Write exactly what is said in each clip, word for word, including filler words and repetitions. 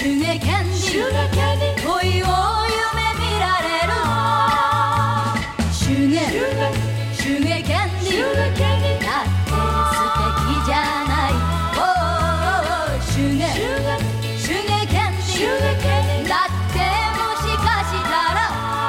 手芸キャンディー、恋を夢見られる。手芸手芸キャンディーだって素敵じゃない。手芸手芸キャンディーだってもしかしたら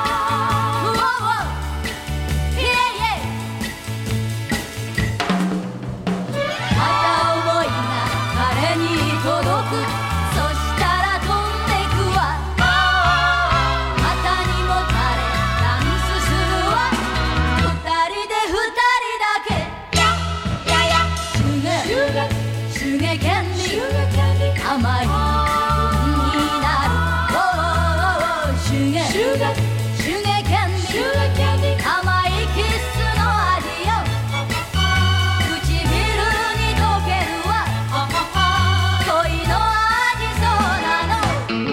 手芸キャンディー甘い気分になる。手芸手芸キャンディー甘いキスの味よ。唇に溶けるわ恋の味そうなの。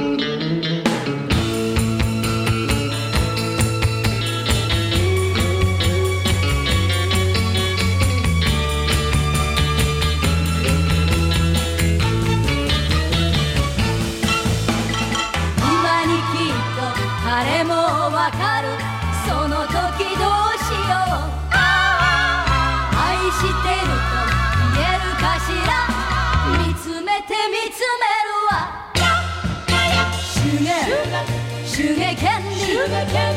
誰もわかるその時どうしよう。愛してると言えるかしら。見つめて見つめるわ。手芸手芸キャンディー